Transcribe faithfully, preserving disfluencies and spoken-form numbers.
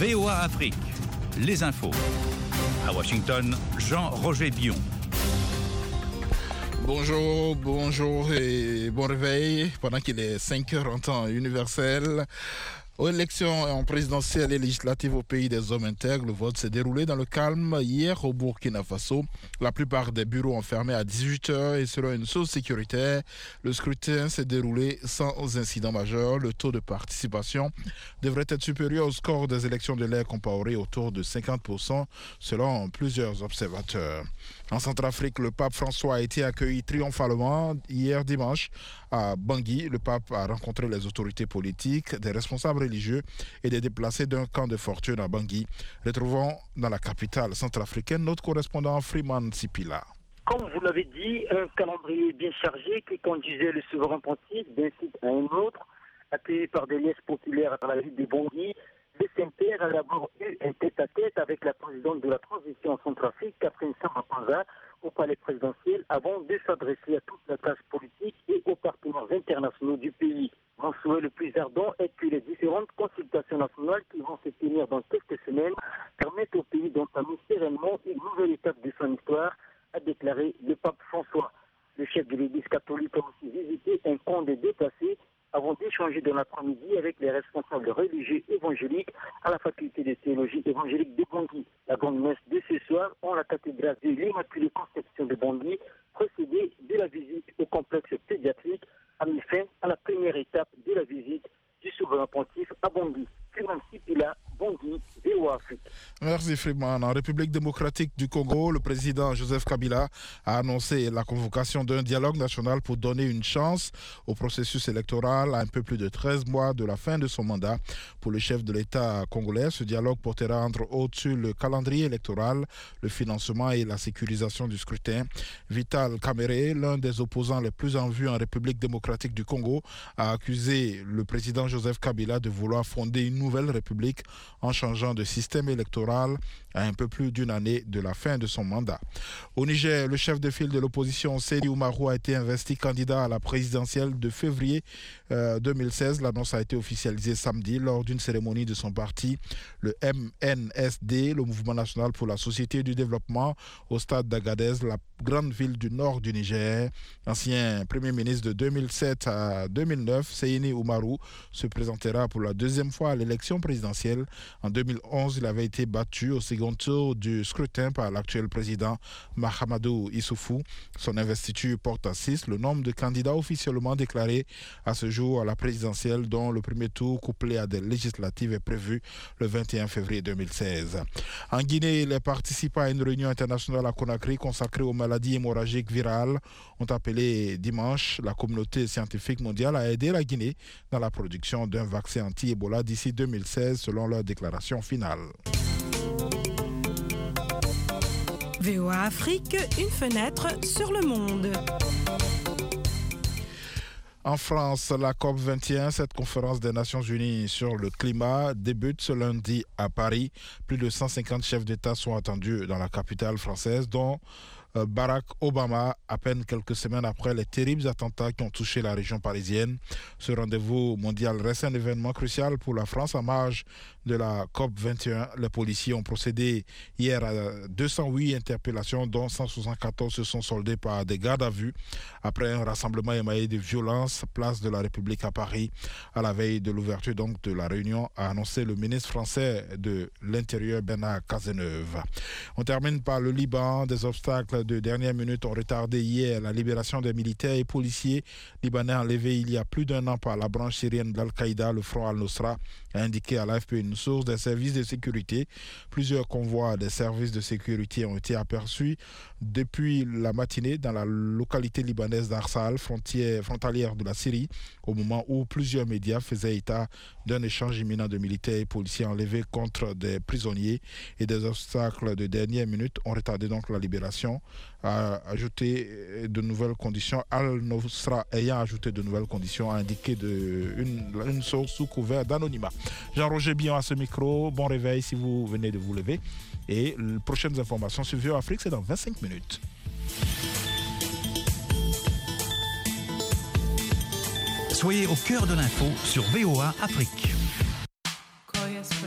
V O A Afrique, les infos. À Washington, Jean-Roger Bion. Bonjour, bonjour et bon réveil pendant qu'il est cinq heures en temps universel. Aux élections en présidentielle et législative au pays des hommes intègres, le vote s'est déroulé dans le calme hier au Burkina Faso. La plupart des bureaux ont fermé à dix-huit heures et selon une source sécuritaire, le scrutin s'est déroulé sans incident majeur. Le taux de participation devrait être supérieur au score des élections de l'ère comparé autour de cinquante pour cent selon plusieurs observateurs. En Centrafrique, le pape François a été accueilli triomphalement hier dimanche à Bangui. Le pape a rencontré les autorités politiques, des responsables religieux et des déplacés d'un camp de fortune à Bangui. Retrouvons dans la capitale centrafricaine notre correspondant Freeman Sipila. Comme vous l'avez dit, un calendrier bien chargé qui conduisait le souverain pontife d'un site à un autre, accueilli par des liesses populaires à la ville de Bangui. Le Saint-Père a d'abord eu un tête-à-tête avec la présidente de la transition en Centrafrique, Catherine Samba-Panza, au palais présidentiel, avant de s'adresser à toute la classe politique et aux partenaires internationaux du pays. Mon souhait le plus ardent est que les différentes consultations nationales qui vont se tenir dans quelques semaines permettent au pays d'entamer sereinement une nouvelle étape de son histoire, a déclaré le pape François. Le chef de l'Église catholique a aussi visité un camp de déplacés avant d'échanger dans l'après-midi avec les responsables religieux évangéliques à la faculté de théologie évangélique de Bangui. La grande messe de ce soir en la cathédrale de l'Immaculée Conception de Bangui, précédée de la visite au complexe pédiatrique, a mis fin à la première étape de la visite du souverain pontife à Bangui. Freeman Sipila, Bangui, V O A Afrique. Merci Freeman. En République démocratique du Congo, le président Joseph Kabila a annoncé la convocation d'un dialogue national pour donner une chance au processus électoral à un peu plus de treize mois de la fin de son mandat. Pour le chef de l'État congolais, ce dialogue portera entre autres sur le calendrier électoral, le financement et la sécurisation du scrutin. Vital Kamerhe, l'un des opposants les plus en vue en République démocratique du Congo, a accusé le président Joseph Kabila de vouloir fonder une nouvelle république en changeant de système électoral à un peu plus d'une année de la fin de son mandat. Au Niger, le chef de file de l'opposition, Seydi Oumarou, a été investi candidat à la présidentielle de février euh, deux mille seize. L'annonce a été officialisée samedi lors d'une cérémonie de son parti, le M N S D, le Mouvement national pour la société et du développement, au stade d'Agadez, la grande ville du nord du Niger. Ancien premier ministre de deux mille sept à deux mille neuf, Seydi Oumarou se présentera pour la deuxième fois à l'élection présidentielle. En deux mille onze, il avait été battu au second tour du scrutin par l'actuel président Mahamadou Issoufou. Son investiture porte à six le nombre de candidats officiellement déclarés à ce jour à la présidentielle, dont le premier tour couplé à des législatives est prévu le vingt et un février deux mille seize. En Guinée, les participants à une réunion internationale à Conakry consacrée aux maladies hémorragiques virales ont appelé dimanche la communauté scientifique mondiale à aider la Guinée dans la production d'un vaccin anti-Ebola d'ici deux mille seize, selon leur déclaration finale. V O A Afrique, une fenêtre sur le monde. En France, la COP vingt et un, cette conférence des Nations Unies sur le climat, débute ce lundi à Paris. Plus de cent cinquante chefs d'État sont attendus dans la capitale française, dont Barack Obama, à peine quelques semaines après les terribles attentats qui ont touché la région parisienne. Ce rendez-vous mondial reste un événement crucial pour la France en marge de la COP vingt et un. Les policiers ont procédé hier à deux cent huit interpellations, dont cent soixante-quatorze se sont soldées par des gardes à vue après un rassemblement émaillé de violence, place de la République à Paris. À la veille de l'ouverture donc de la réunion, a annoncé le ministre français de l'Intérieur, Bernard Cazeneuve. On termine par le Liban. Des obstacles de dernière minute ont retardé hier la libération des militaires et policiers libanais enlevés il y a plus d'un an par la branche syrienne d'Al-Qaïda, le Front Al-Nusra, a indiqué à l'A F P une source des services de sécurité. Plusieurs convois des services de sécurité ont été aperçus depuis la matinée dans la localité libanaise d'Arsal, frontalière de la Syrie, au moment où plusieurs médias faisaient état d'un échange imminent de militaires et policiers enlevés contre des prisonniers, et des obstacles de dernière minute ont retardé donc la libération, a ajouté de nouvelles conditions. Al-Nusra ayant ajouté de nouvelles conditions, a indiqué de une, une source sous couvert d'anonymat. Jean-Roger Bion à ce micro. Bon réveil si vous venez de vous lever. Et les prochaines informations sur V O A Afrique, c'est dans vingt-cinq minutes. Soyez au cœur de l'info sur V O A Afrique.